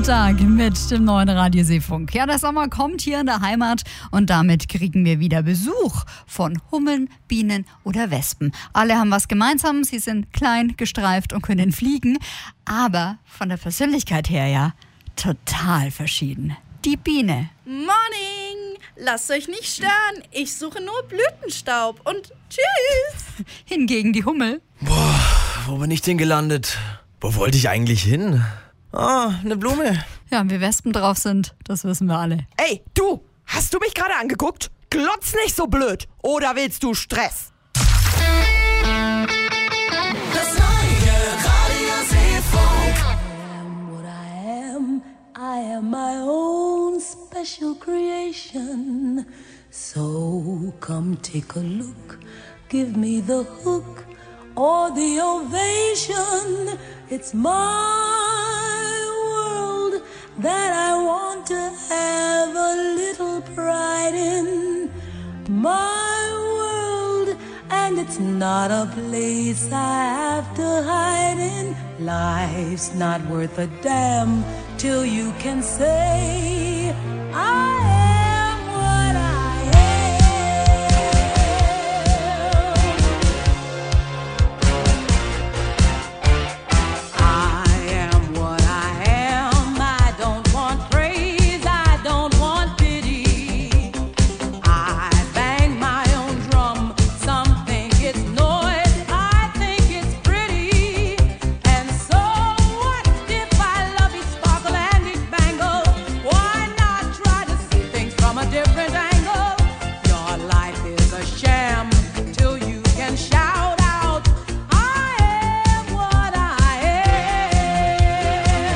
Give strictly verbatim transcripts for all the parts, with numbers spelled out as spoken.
Freitag mit dem neuen Radio Seefunk. Ja, der Sommer kommt hier in der Heimat und damit kriegen wir wieder Besuch von Hummeln, Bienen oder Wespen. Alle haben was gemeinsam, sie sind klein, gestreift und können fliegen, aber von der Persönlichkeit her ja total verschieden. Die Biene. Morning! Lasst euch nicht stören, ich suche nur Blütenstaub und tschüss! Hingegen die Hummel. Boah, wo bin ich denn gelandet? Wo wollte ich eigentlich hin? Ah, eine Blume. Ja, wie Wespen drauf sind, das wissen wir alle. Ey, du, hast du mich gerade angeguckt? Glotz nicht so blöd. Oder willst du Stress? Das neue Radio Seefunk. I am what I am. I am my own special creation. So come take a look. Give me the hook or the ovation. It's my world that I want to have a little pride in. My world, and it's not a place I have to hide in. Life's not worth a damn till you can say I am what I am. I am what I am. I don't want praise, I don't want pity. I bang my own drum. Some think it's noise, I think it's pretty. And so what if I love each sparkle and each bangle? Why not try to see things from a different angle? Your life is a sham till you can shout out, I am what I am.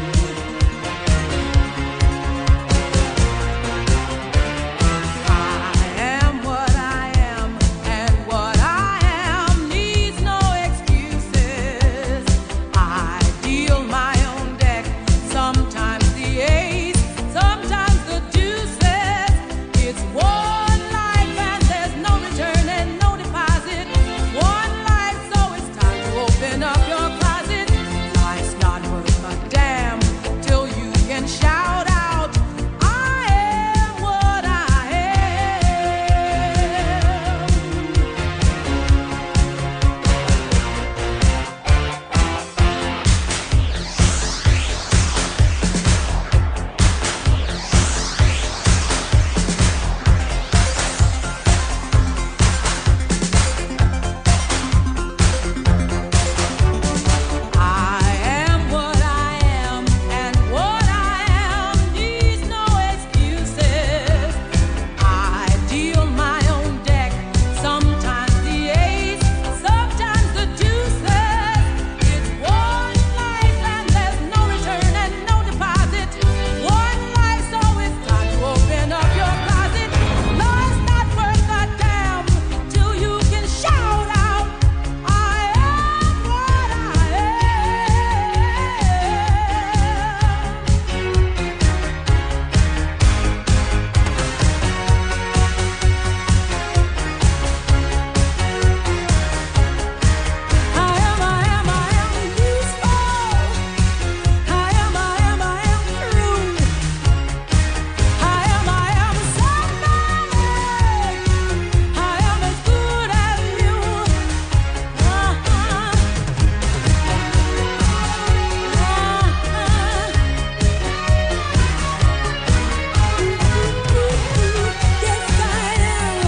I am what I am, and what I am needs no excuses. I deal my own deck, sometimes the ace, sometimes the deuces. It's one life and there's no return and no deposit. One life, so it's time to open up your closet. Life's not worth a damn till you can shout out, I am what I am. I am what I am, and what I am needs no excuses. I deal my own deck, sometimes the ace, sometimes the deuces. It's one life and there's no return and no deposit. One life, so it's time to open up your closet. Life's not worth a damn till you can shout out, I am what I am. I am, I am, I am useful. I am, I am, I am true. I am, I am somebody. I am as good as you. Uh-huh. Yes, I am.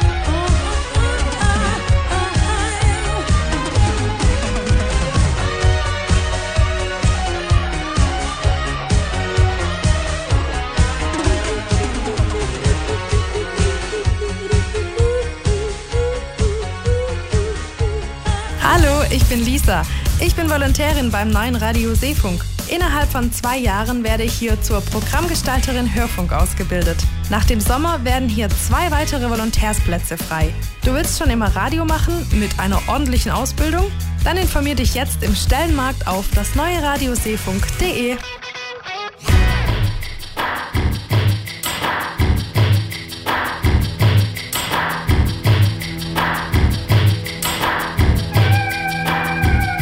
Hallo, ich bin Lisa. Ich bin Volontärin beim neuen Radio Seefunk. Innerhalb von zwei Jahren werde ich hier zur Programmgestalterin Hörfunk ausgebildet. Nach dem Sommer werden hier zwei weitere Volontärsplätze frei. Du willst schon immer Radio machen mit einer ordentlichen Ausbildung? Dann informier dich jetzt im Stellenmarkt auf das neue Radio Seefunk punkt de.